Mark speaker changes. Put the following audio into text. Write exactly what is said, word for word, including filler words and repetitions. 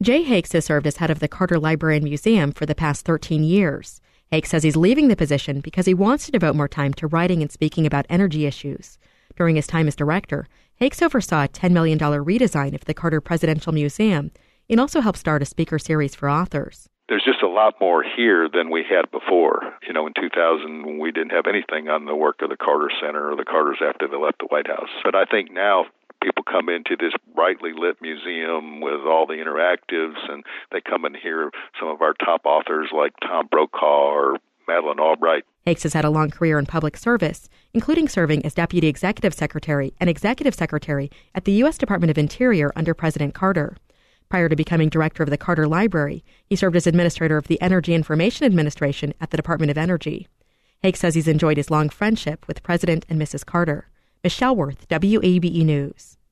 Speaker 1: Jay Hakes has served as head of the Carter Library and Museum for the past thirteen years. Hakes says he's leaving the position because he wants to devote more time to writing and speaking about energy issues. During his time as director, Hakes oversaw a ten million dollars redesign of the Carter Presidential Museum and also helped start a speaker series for authors.
Speaker 2: There's just a lot more here than we had before. You know, in two thousand, we didn't have anything on the work of the Carter Center or the Carters after they left the White House. But I think now people come into this brightly lit museum with all the interactives, and they come and hear some of our top authors like Tom Brokaw or Madeleine Albright.
Speaker 1: Hakes has had a long career in public service, including serving as Deputy Executive Secretary and Executive Secretary at the U S Department of Interior under President Carter. Prior to becoming director of the Carter Library, he served as administrator of the Energy Information Administration at the Department of Energy. Hakes says he's enjoyed his long friendship with President and Missus Carter. Michelle Worth, W A B E News.